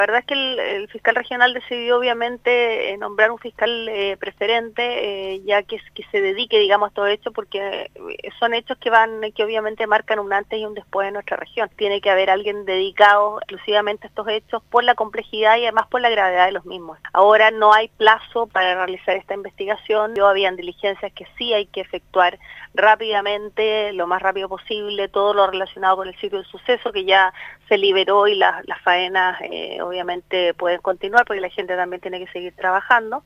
La verdad es que el fiscal regional decidió obviamente nombrar un fiscal preferente, ya que se dedique, digamos, a estos hechos, porque son hechos que obviamente marcan un antes y un después en nuestra región. Tiene que haber alguien dedicado exclusivamente a estos hechos por la complejidad y además por la gravedad de los mismos. Ahora no hay plazo para realizar esta investigación. Habían diligencias que sí hay que efectuar rápidamente, lo más rápido posible, todo lo relacionado con el sitio del suceso, que ya se liberó y las faenas obviamente pueden continuar porque la gente también tiene que seguir trabajando.